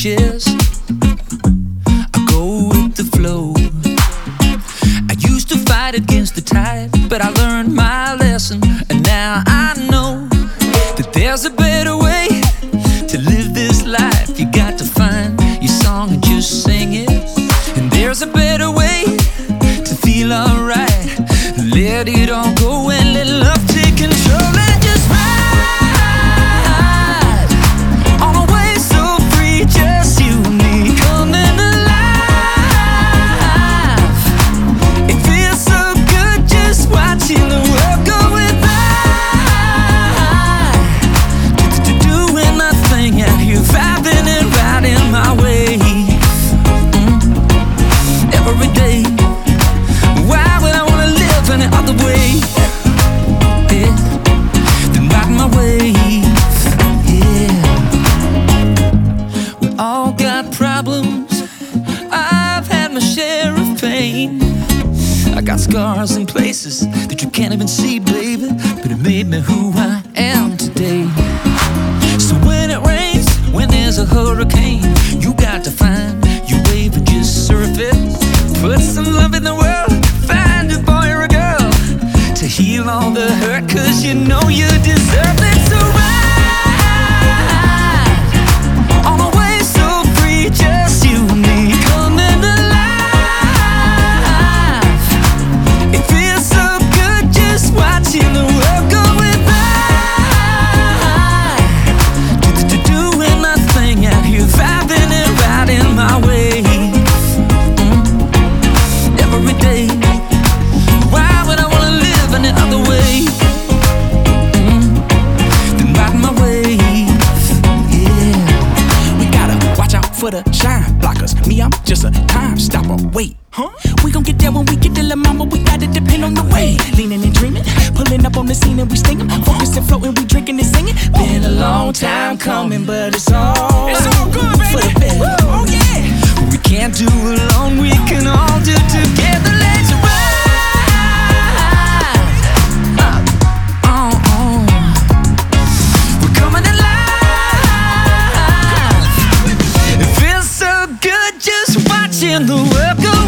beaches. I go with the flow. I used to fight against the tide, but I learned my lesson, and now I know that there's a better way to live this life. You got to find your song and just sing it. And there's a better way to feel alright. Let it all go and let love take control. And just ride on a wave so free, just you and me coming alive. It feels so good just watching the world go by. Doing my thing out here, vibing and riding my wave every day. Why would I wanna live any other way? Yeah, than riding my wave. Yeah, we all got problems. I've had my share of pain. I got scars in places that you can't even see, baby, but it made me who I am today. So when it rains, when there's a hurricane, you got to find your wave and just surf it. Put some love in the world, find a boy or a girl to heal all the hurt, 'cause you know you deserve it. So ride on a wave so free, just you and me coming alive. It feels so good just watching the world go by. Doing my thing out here, vibing and riding my wave every day. Why would I wanna live any other way than riding my wave? Yeah, We gotta watch out for the shine blockers. Me, I'm just a time stopper. Wait, we gon' get there when we get to La Mama. We gotta depend on the way. Leaning and dreaming, pulling up on the scene and we stinging. Focus and floating, we drinking and singing. Been a long time coming, but it's all good, baby. For the better. Oh yeah. we can't do alone, we can all do together. Let's ride. We're coming alive. It feels so good just watching the world go